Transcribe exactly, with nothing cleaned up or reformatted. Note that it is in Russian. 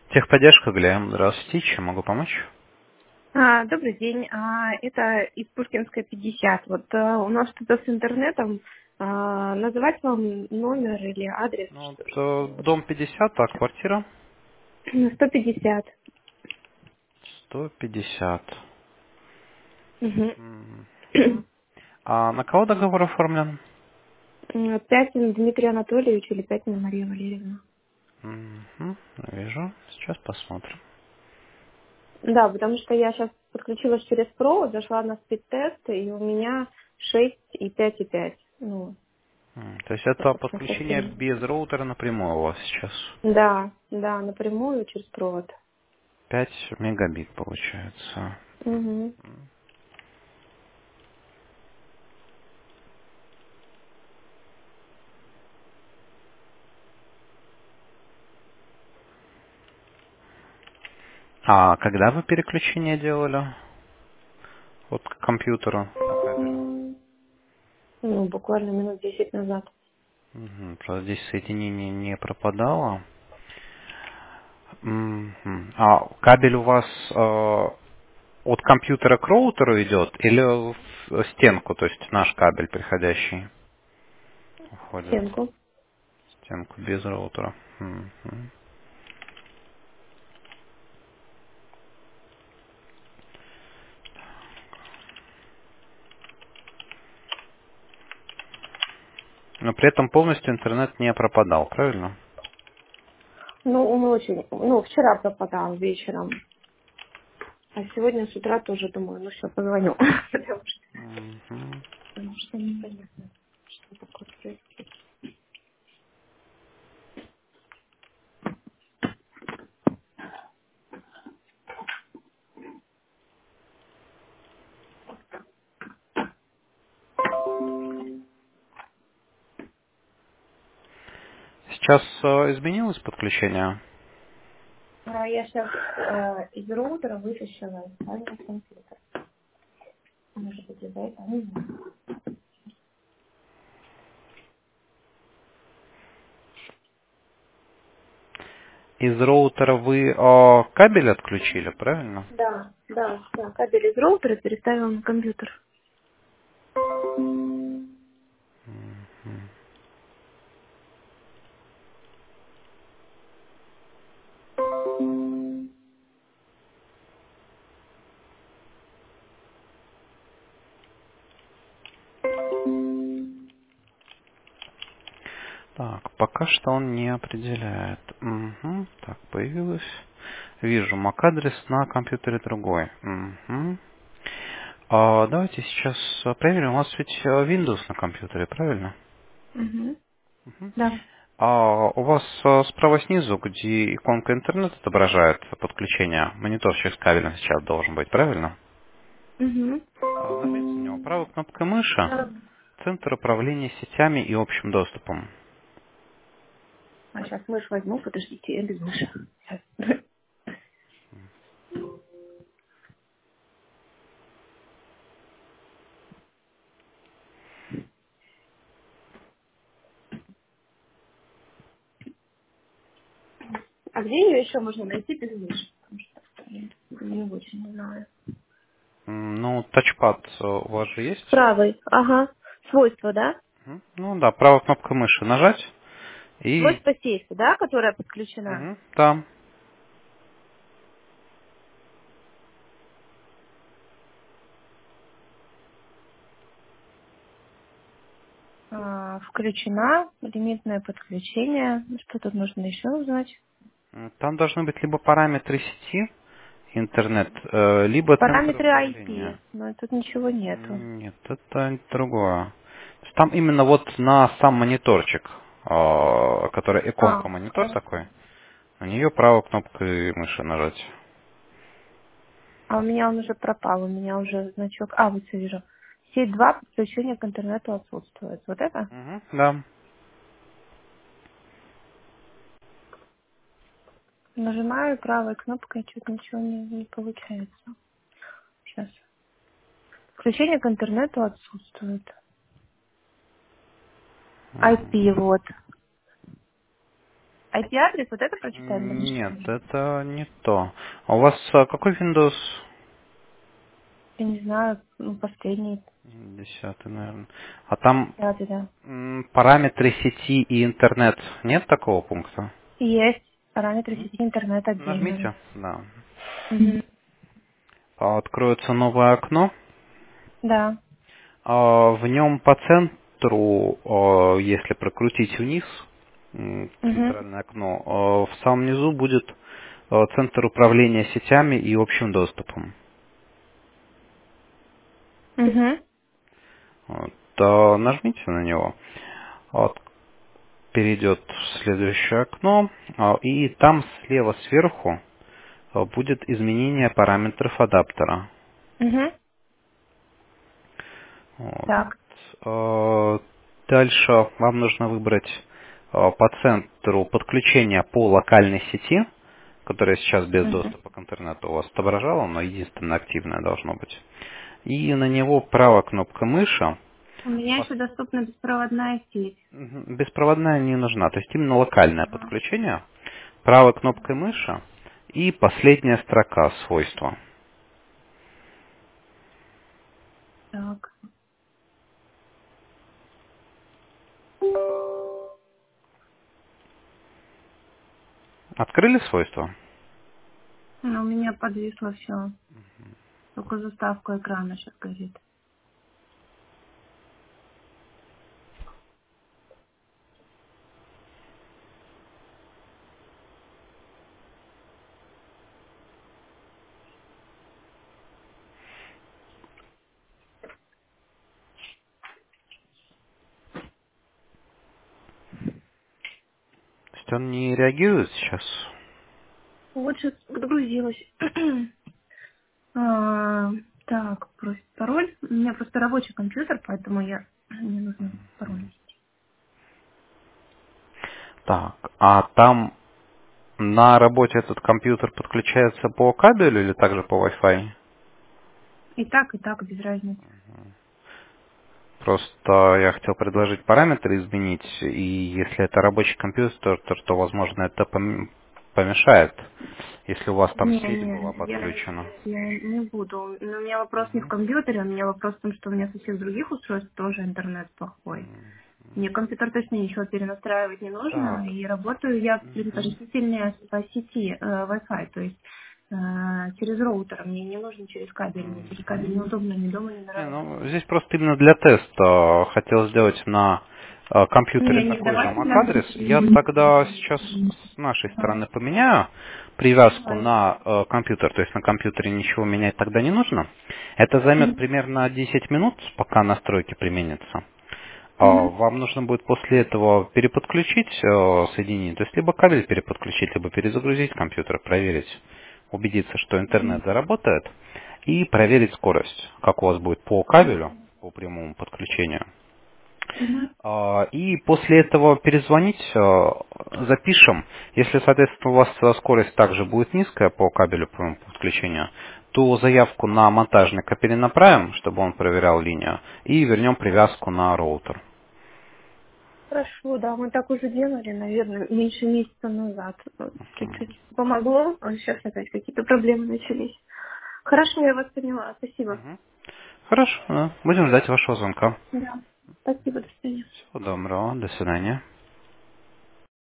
Техподдержка, Глеб. Здравствуйте. Чем могу помочь? А, добрый день. А, это из Пушкинской пятьдесят. Вот а, у нас что-то с интернетом. А, называть вам номер или адрес? Ну, вот, Что, э, что? дом пятьдесят, а квартира? сто пятьдесят. сто пятьдесят. Угу. Мгм. А на кого договор оформлен? Пятин Дмитрий Анатольевич или Пятина Мария Валерьевна. Мгм. Вижу. Сейчас посмотрим. Да, потому что я сейчас подключилась через провод, зашла на спид-тест, и у меня шесть и пять и пять. Ну, М, То есть это собственно, подключение совсем. без роутера напрямую у вас сейчас. Да, да, напрямую через провод. пять мегабит получается. Угу. А когда вы переключение делали? Вот к компьютеру по кабелю. Ну, буквально минут десять назад. Мгм. Просто здесь соединение не пропадало. Мгм. А кабель у вас э, от компьютера к роутеру идет или в стенку, то есть наш кабель приходящий уходит Стенку. в стенку без роутера? Мгм. Но при этом полностью интернет не пропадал, правильно? Ну, он очень... Ну, вчера пропадал вечером. А сегодня с утра тоже думаю, ну все, позвоню. Потому что, Мгм. потому что непонятно, что такое происходит. Сейчас э, изменилось подключение? А я сейчас из роутера вытащила и ставила компьютер. Может быть, из-за этого, не знаю. Из роутера вы э, кабель отключили, правильно? Да, да, да. Кабель из роутера переставила на компьютер. Мгм. Так, пока что он не определяет. Мгм. Так, появилось. Вижу, MAC-адрес на компьютере другой. Мгм. А, давайте сейчас а, проверим. У вас ведь а, Windows на компьютере, правильно? Угу. Мгм. Да. А у вас а, справа снизу, где иконка интернет отображает подключение, монитор через кабелем сейчас должен быть, правильно? Угу. А, нажмите на него правой кнопкой мыши, Да. Центр управления сетями и общим доступом. А сейчас мышь возьму, подождите, я без мыши. Щас. А где ее еще можно найти без мыши? Потому что я не очень знаю. М, Ну, тачпад а, у вас же есть? Правый, ага. Свойства, да? Мгм. Ну да, правой кнопкой мыши нажать и... Свойства сейфа, да, которая подключена? Мгм, да. А, включена, лимитное подключение. Что тут нужно еще узнать? М, Там должны быть либо параметры сети, интернет, э, либо центр Параметры ай пи, управления. но тут ничего нету. Нет, это другое. То есть там именно вот на сам мониторчик, э, который А, иконка монитор такой, на нее правой кнопкой мыши нажать. а у меня он уже пропал, у меня уже значок. А, вот я вижу. Сеть два подключение к интернету отсутствует. Вот это? Мгм, да. Нажимаю правой кнопкой, чуть ничего не, не получается. Сейчас. Включение к интернету отсутствует. ай пи Мгм. вот. ай пи-адрес, вот это прочитаем дальше? Нет, это не то. А у вас а, какой Windows? Я не знаю, ну, последний, Десятый, наверное. А там пятый, да. м, параметры сети и интернет. Нет такого пункта? Есть параметры сети интернет отдельно. Нажмите. Да. Мгм. А, Откроется новое окно. Да. А, В нем по центру, а, если прокрутить вниз, м, Угу. центральное окно, а, в самом низу будет а, центр управления сетями и общим доступом. Угу. Вот, а, Нажмите на него. Вот, перейдет в следующее окно, а, и там слева сверху а, будет изменение параметров адаптера. Угу. Вот. Так. А, Дальше вам нужно выбрать а, по центру подключение по локальной сети, которая сейчас без Угу. доступа к интернету у вас отображала, но единственно активное должно быть. И на него правая кнопка мыши. У меня Пос- еще доступна беспроводная сеть. Мгм. Беспроводная не нужна, то есть именно локальное Ага. подключение. Правой кнопкой мыши и последняя строка свойства. Так. Открыли свойства? Ну, у меня подвисло все. Только заставка экрана сейчас горит. То есть он не реагирует сейчас? Вот сейчас подгрузилась. А, так, просит пароль. У меня просто рабочий компьютер, поэтому я мне нужно пароль. Так, а там на работе этот компьютер подключается по кабелю или также по Wi-Fi? И так, и так, без разницы. Просто я хотел предложить параметры изменить, и если это рабочий компьютер, то, то возможно, это пом- помешает, если у вас там Не, сеть не, была я, подключена. я не буду. Но у меня вопрос не в Мгм. компьютере, у меня вопрос в том, что у меня со всех других устройств тоже интернет плохой. Мне компьютер точно ничего перенастраивать не нужно, Так. и работаю я Мгм. предпочтительнее по сети э, Wi-Fi, то есть э, через роутер, мне не нужно через кабель, мне через кабель Мгм. неудобно, ни дома, ни на Не, работе. ну, здесь просто именно для теста хотел сделать на э, компьютере Не, не такой же давайте для MAC-адрес. Я тогда сейчас с нашей Ага. стороны поменяю привязку Давай. на э, компьютер. То есть на компьютере ничего менять тогда не нужно. Это займет Мгм. примерно десять минут, пока настройки применятся. А, Мгм. Вам нужно будет после этого переподключить э, соединение, то есть либо кабель переподключить, либо перезагрузить компьютер, проверить, убедиться, что интернет заработает, и проверить скорость, как у вас будет по кабелю, по прямому подключению. Мгм. А, И после этого перезвонить, э, запишем. Если, соответственно, у вас э, скорость также будет низкая по кабелю по подключению, то заявку на монтажника перенаправим, чтобы он проверял линию, и вернем привязку на роутер. Хорошо, да, мы так уже делали, наверное, меньше месяца назад. Вот, чуть-чуть помогло, а сейчас опять какие-то проблемы начались. Хорошо, я вас поняла, спасибо. Мгм. Хорошо, да. Будем ждать вашего звонка. Да, спасибо, до свидания. Всего доброго, до свидания.